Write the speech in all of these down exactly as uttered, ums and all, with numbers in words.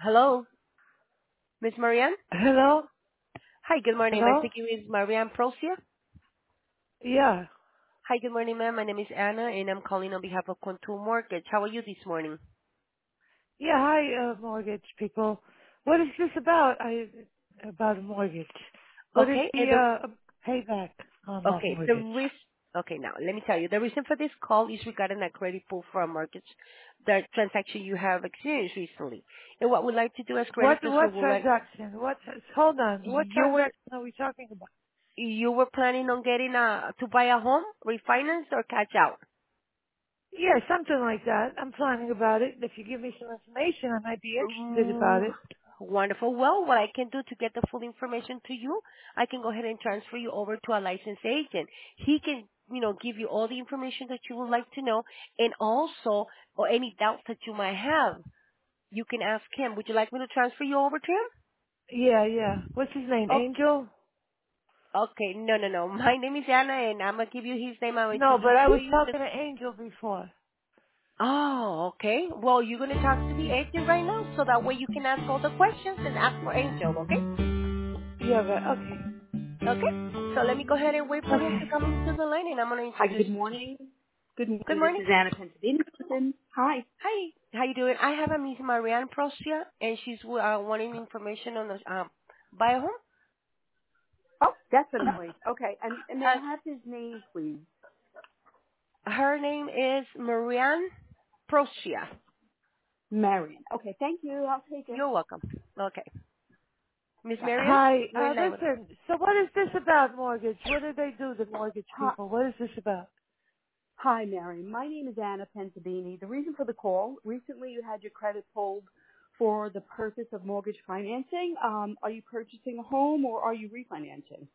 Hello, Miss Marianne? Hello? Hi, good morning. Am I Hello? speaking with Marianne Procia? Yeah. Hi, good morning, ma'am. My name is Anna, and I'm calling on behalf of Contour Mortgage. How are you this morning? Yeah, hi, uh, mortgage people. What is this about? I, about a mortgage. What is Okay, the, and the uh, payback on that okay, the mortgage? risk. Okay, now let me tell you. The reason for this call is regarding a credit pull for a mortgage, the transaction you have experienced recently. And what we'd like to do as What, creditors, we what would like transaction? What, hold on. What you were transaction are we talking about? you were planning on getting a to buy a home, refinance, or cash out. Yeah, something like that. I'm planning about it. If you give me some information, I might be interested about Mm, it. wonderful. Well, what I can do to get the full information to you, I can go ahead and transfer you over to a licensed agent. He can, you know, give you all the information that you would like to know, and also, or any doubts that you might have, you can ask him. Would you like me to transfer you over to him? Yeah, yeah. What's his name? Oh, Angel? okay. No, no, no. My name is Anna, and I'm gonna give you his name. I'll No, introduce but I to was you. Just, talking to Angel before. oh, okay. Well, you're gonna talk to the Yeah. agent right now, so that way you can ask all the questions and ask for Angel. Okay? Yeah, but, okay. Okay. So let me go ahead and wait for him to Okay. come into the line, and I'm going to Hi, introduce good you to. morning. Good Good morning. This morning. is Anna Pennsylvania. Hi. Hi. How you doing? I have a Miss Marianne Prosia, and she's uh, wanting information on the um, buy a home. Oh, definitely. Okay. And, and may Uh, I have his name, please? her name is Marianne Prosia. Marion. Okay, thank you. I'll take it. You're welcome. Okay. Miss Marianne, Hi. you're Uh, in line with us. listen, so what is this about mortgage? What do they do, the mortgage Hi, people? What is this about? hi, Marion. My name is Anna Pennsylvania. The reason for the call, recently you had your credit pulled for the purpose of mortgage financing. Um, are you purchasing a home or are you refinancing?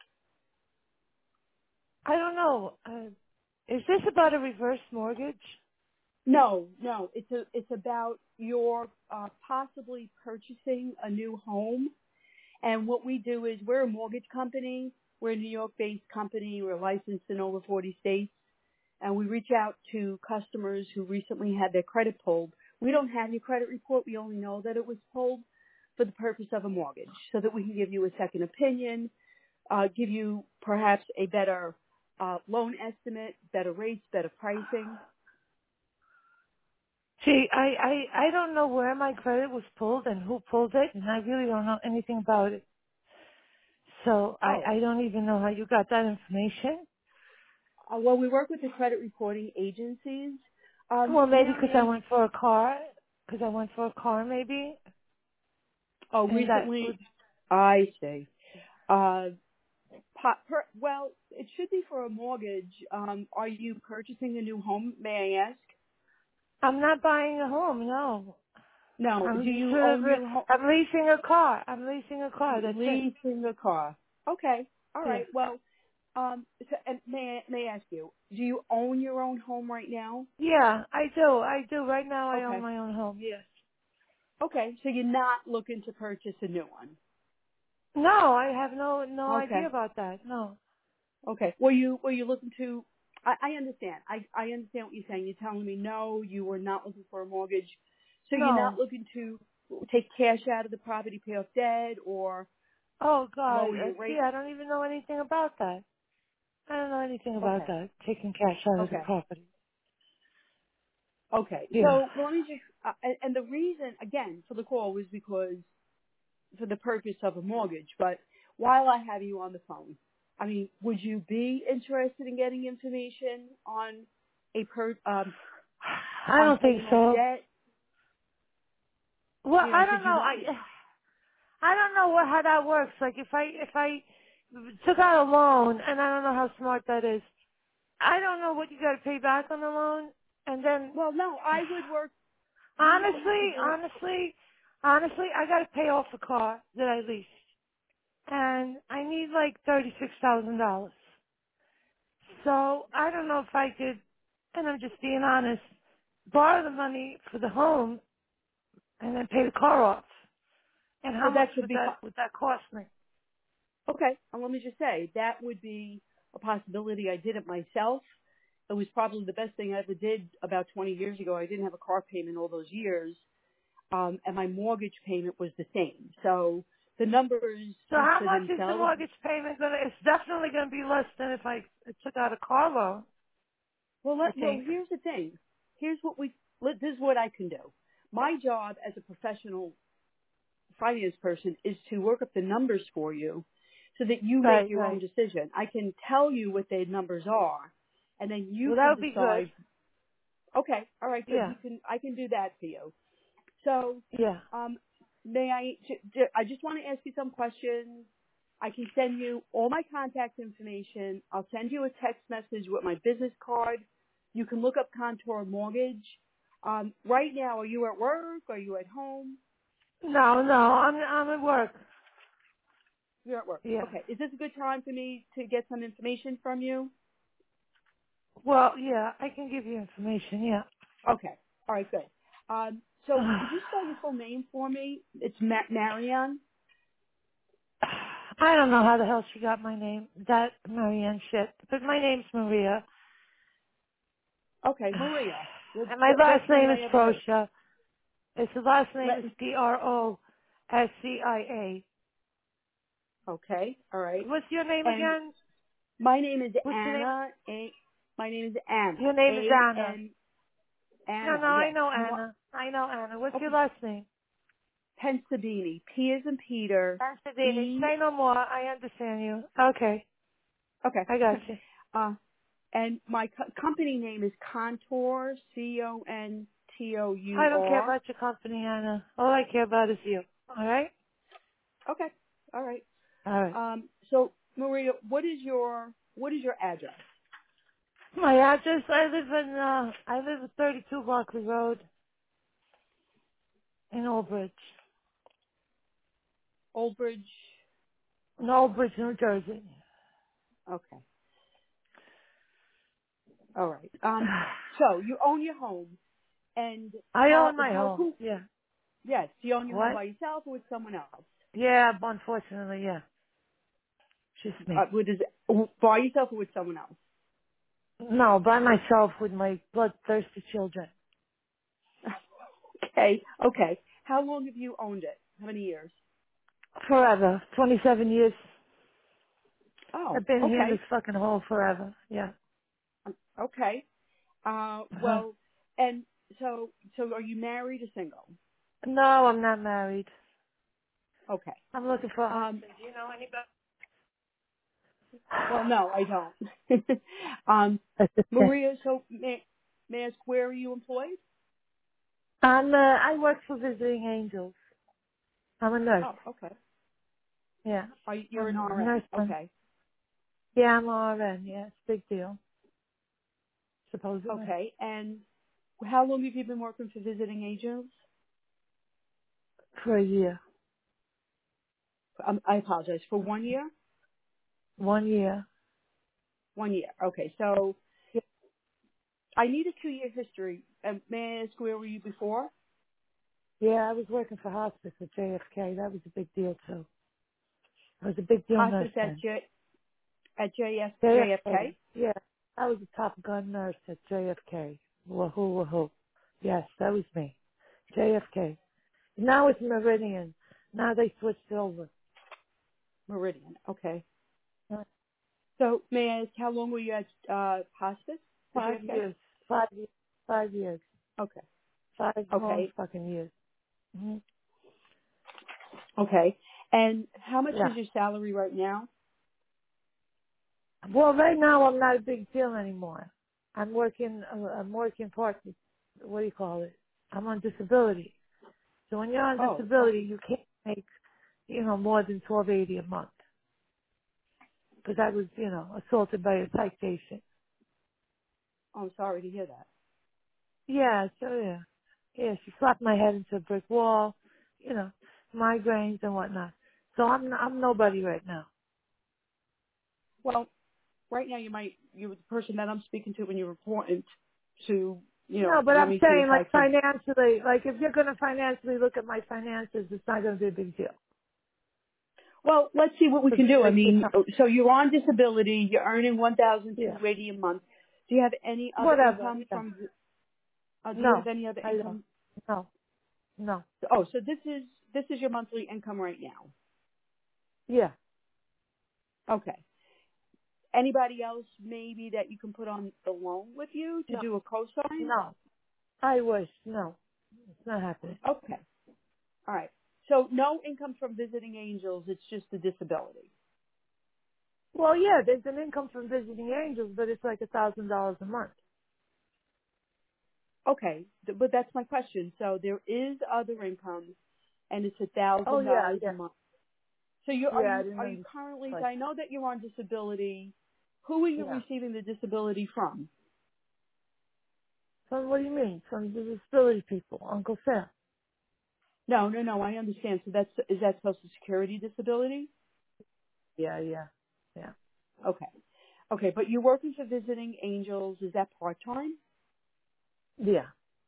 I don't know. Uh, is this about a reverse mortgage? No, no. It's a, it's about your uh, possibly purchasing a new home. And what we do is we're a mortgage company. We're a New York-based company. We're licensed in over forty states. And we reach out to customers who recently had their credit pulled. We don't have your credit report. We only know that it was pulled for the purpose of a mortgage so that we can give you a second opinion, uh, give you perhaps a better uh, loan estimate, better rates, better pricing. See, I, I, I don't know where my credit was pulled and who pulled it, and I really don't know anything about it. So I, Oh, I don't even know how you got that information. uh, well, we work with the credit reporting agencies. Um, Well, maybe because I Marianne, went for a car, because I went for a car maybe, oh, and that recently, would, I see. Uh, po- per, well, it should be for a mortgage. Um, are you purchasing a new home? May I ask? I'm not buying a home, no. No. I'm Do just you sort of, own your home? I'm leasing a car. I'm leasing a car. That's it. Leasing a car. Okay. All Yeah. right. Well, um, so, and may I, may I ask you? Do you own your own home right now? Yeah, I do. I do. Right now I own Okay. my own home. Yes. Okay. So you're not looking to purchase a new one. No, I have no no idea Okay. about that. No. Okay. Were you were you looking to? I, I understand. I I understand what you're saying. You're telling me no, you were not looking for a mortgage, so you're not No. looking to take cash out of the property, pay off debt, or Oh God. lower Uh, your see, rate. I don't even know anything about that. I don't know anything about Okay. that. Taking cash out of the Okay. property. Okay. Yeah. So let me just. Uh, and, and the reason, again, for the call was because for the purpose of a mortgage. But while I have you on the phone, I mean, would you be interested in getting information on a per um, I on don't think paying off so. debt? Well, You know, I did don't you know. want? I I don't know what how that works. Like if I if I took out a loan, and I don't know how smart that is. I don't know what you got to pay back on the loan, and then Well, no, I would work. We we have to honestly, do. honestly, honestly, I got to pay off the car that I leased, and I need like thirty six thousand dollars. So I don't know if I could, and I'm just being honest, borrow the money for the home and then pay the car off. And how Well, much that could would be that po- would that cost me? okay. And let me just say that would be a possibility. I did it myself. It was probably the best thing I ever did about twenty years ago. I didn't have a car payment all those years. um, and my mortgage payment was the same. So the numbers So speak how for much is the themselves. mortgage payment gonna? It's definitely gonna be less than if I took out a car loan. Well, I let, well, think. here's the thing. Here's what we. Let, this is what I can do. My job as a professional finance person is to work up the numbers for you, so that you make Right, your own right. decision. I can tell you what the numbers are, and then you Well, that can would be good. decide. Okay, all right, good. Yeah, We can. I can do that for you. So, yeah. um, may I? j- j- I just want to ask you some questions. I can send you all my contact information. I'll send you a text message with my business card. You can look up Contour Mortgage. Um, right now, are you at work? Are you at home? No, no. I'm I'm at work. You're at work. Yeah. Okay. Is this a good time for me to get some information from you? Well, yeah. I can give you information. Yeah. Okay. All right. Good. Um, so, could you spell your full name for me? It's Ma- Marianne. I don't know how the hell she got my name. That Marianne shit. But my name's Maria. Okay, Maria. The, And my the last best name name is I ever heard. Proscia. It's the last name is Let, P R O S C I A. okay. All right. What's your name And again? my name is What's your name? Anna. A, my name is Anna. Your name is A Anna. N No, Anna. no, I Yes. know You want? Anna. I know Anna. What's your Okay. last name? Pensabini. P is in Peter. Pasadena. E. Say no more. I understand you. Okay. Okay. I got you. uh, and my co- company name is Contour. C O N T O I U don't care R. about your company, Anna. All I care about is you. All right? Okay. All right. All right. Um. So Maria, what is your what is your address? My address, I live in, uh, I live at thirty-two Barclay Road in Old Bridge. Old Bridge. In Old Bridge, New Jersey. Okay. All right. Um. So you own your home, and I how own my how home. who? Yeah. Yes. Do you own your home What? by yourself or with someone else? Yeah, unfortunately, yeah. Just Uh, me. with is by yourself or with someone else? No, by myself with my bloodthirsty children. Okay. Okay. How long have you owned it? How many years? Forever. twenty-seven years. Oh. I've been here in this Okay. fucking hole forever. Yeah. Um, Okay. Uh. Uh-huh. Well. And so so are you married or single? No, I'm not married. Okay. I'm looking for a Um. husband. Do you know anybody? Well, no, I don't. um. Maria. So may may I ask, where are you employed? I'm, uh, I work for Visiting Angels. I'm a nurse. Oh. Okay. Yeah. Are you, you're an I'm a R N? nurse. one. Okay. Yeah, I'm R N. Yeah, it's a big deal, supposedly. Okay. And how long have you been working for visiting agents? For a year. Um, I apologize. For one year? One year. One year. Okay. So Yeah, I need a two-year history. Um, may I ask, where were you before? yeah, I was working for hospice at J F K. That was a big deal, too. I was a big deal nurse Hospice at then. J at J F J F J F K. K. Yeah, I was a Top Gun nurse at J F K. Wahoo, wahoo. Yes, that was me. J F K. Now it's Meridian. Now they switched over. Meridian. Okay. Uh, So may I ask, how long were you at uh, hospice at Five J F K? years. Five years. Five years. Okay. Five long Okay. fucking years. hmm Okay. And how much Yeah. is your salary right now? Well, right now I'm not a big deal anymore. I'm working. uh, I'm working part. What do you call it? I'm on disability. So when you're on Oh. Oh. disability, you can't make, you know, more than twelve eighty a month. Because I was, you know, assaulted by a psych patient. I'm sorry to hear that. Yeah. So yeah, yeah. She slapped my head into a brick wall. You know, migraines and whatnot. So I'm I'm nobody right now. Well, right now you might you're the person that I'm speaking to when you're important to you know No, but let I'm me see saying if I like could. financially, like if you're going to financially look at my finances, it's not going to be a big deal. Well, let's see what we Because can do. I it's mean, just, so you're on disability. You're earning one thousand yeah, two eighty a month. Do you have any other whatever. income Yeah. from? Uh, do you have No, any other I don't. income? No, No. Oh, so this is this is your monthly income right now. Yeah. Okay. Anybody else maybe that you can put on the loan with you to No. do a cosign? No. I wish. No. It's not happening. Okay. All right. So no income from visiting angels. It's just the disability. Well, yeah, there's an income from visiting angels, but it's like a thousand dollars a month. Okay. Th- But that's my question. So there is other income, and it's a Oh thousand yeah, dollars a yeah, month. So you are yeah. I you didn't are you understand. currently? So Like, I know that you're on disability. Who are you yeah. receiving the disability from? From what do you mean? From the disability people, Uncle Sam. No, no, no. I understand. So that's is that Social Security disability? Yeah, yeah, yeah, Okay. Okay, but you're working for Visiting Angels. Is that part time? yeah,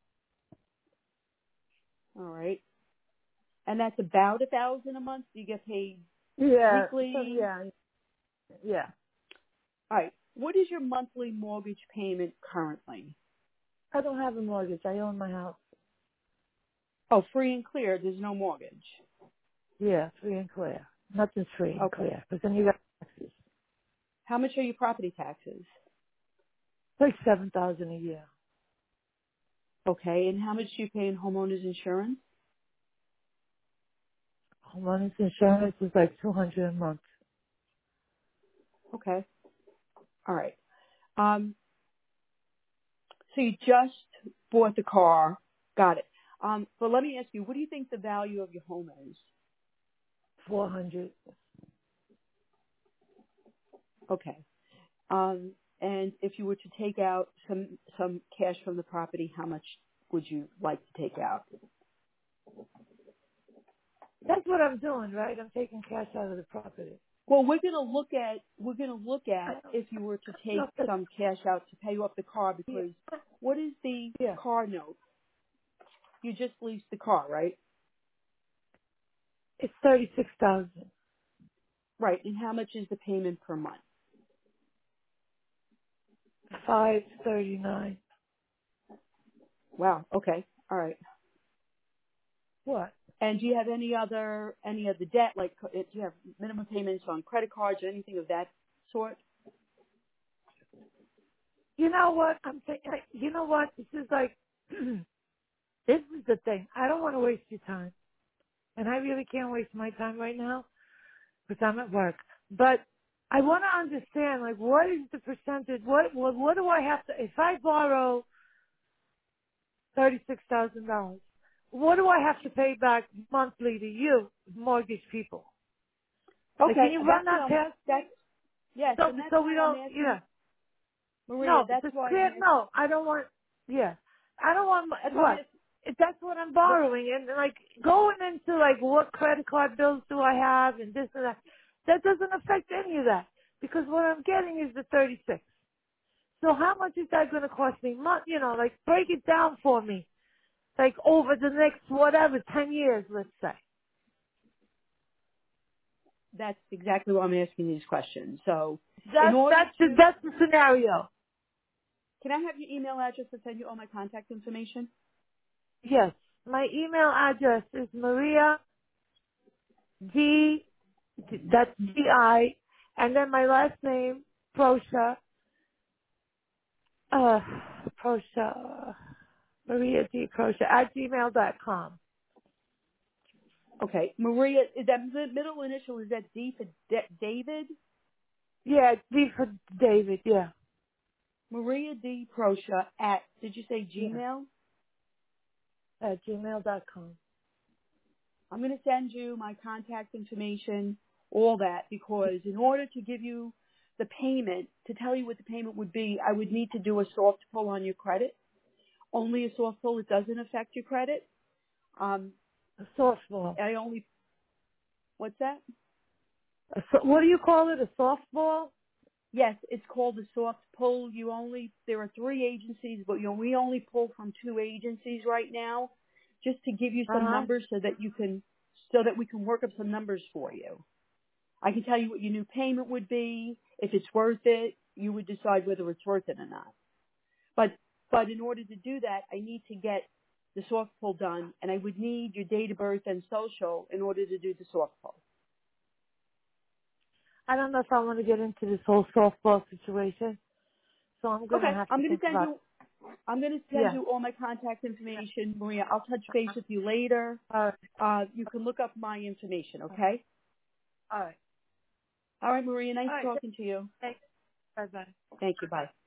All right. And that's about a thousand a month. Do you get paid yeah. So weekly? yeah, yeah. All right. What is your monthly mortgage payment currently? I don't have a mortgage. I own my house. Oh, free and clear. There's no mortgage. Yeah, free and clear. Nothing's free and Okay. clear. But then you got taxes. How much are your property taxes? Like seven thousand a year. Okay. And how much do you pay in homeowners insurance? Homeowners insurance is like two hundred a month. Okay. All right. Um, so you just bought the car. Got it. Um, but let me ask you, what do you think the value of your home is? Four hundred. Okay. Um, and if you were to take out some some cash from the property, how much would you like to take out? That's what I'm doing, right? I'm taking cash out of the property. Well, we're going to look at we're going to look I at don't if you were to take know. If some cash out to pay off the car, yeah, because what is the yeah. car note? You just leased the car, right? It's thirty six thousand. Right. And how much is the payment per month? Five thirty nine. Wow. Okay. All right. What? And do you have any other any other debt? Like, uh, do you have minimum payments on credit cards or anything of that sort? You know what? I'm thinking. You know what? This is like. This is the thing. I don't want to waste your time, and I really can't waste my time right now because I'm at work. But I want to understand, like, what is the percentage? What what, what do I have to? If I borrow thirty six thousand dollars, what do I have to pay back monthly to you, mortgage people? Like, can Okay. you run That's what that I'm. past me? That's yes, So and that's so we why I'm don't, asking yeah. Maria. No, That's to why I'm clear, asking. no, I don't want, yeah. I don't want, my- That's why I'm what? asking. If that's what I'm What, borrowing, and like, going into like, what credit card bills do I have, and this and that, that doesn't affect any of that. Because what I'm getting is the thirty-six. So how much is that going to cost me? Month, you know, like, break it down for me. Like, over the next, whatever, ten years, let's say. that's exactly why I'm asking these questions. So, in That's, order that's the, to, that's the scenario. can I have your email address to send you all my contact information? Yes. My email address is Maria D, that's D I, and then my last name, Prosha, uh, Prosha, Maria D. Prosha, at gmail dot com. Okay, Maria. Is that the middle initial? Is that D for D- David? Yeah, D for David, yeah. Maria D. Prosha at. Did you say Yeah, Gmail? at gmail dot com. I'm going to send you my contact information, all that, because in order to give you the payment, to tell you what the payment would be, I would need to do a soft pull on your credit. Only a soft pull. It doesn't affect your credit. Um, A softball. I only. What's that? A so, what do you call it, a softball? Yes, it's called a soft pull. You only, there are three agencies, but you know, we only pull from two agencies right now, just to give you some Uh-huh. numbers so that you can, so that we can work up some numbers for you. I can tell you what your new payment would be. If it's worth it, you would decide whether it's worth it or not. But, but in order to do that, I need to get the soft pull done, and I would need your date of birth and social in order to do the soft pull. I don't know if I want to get into this whole softball situation, so I'm going to Okay, have I'm to going to think send about you. I'm going to it. send Yeah. you all my contact information, Maria. I'll touch base with you later. All right. Uh, you can look up my information. Okay. All right. All right, Maria. Nice All right. talking to you. Thanks. Bye-bye. Thank you. Bye.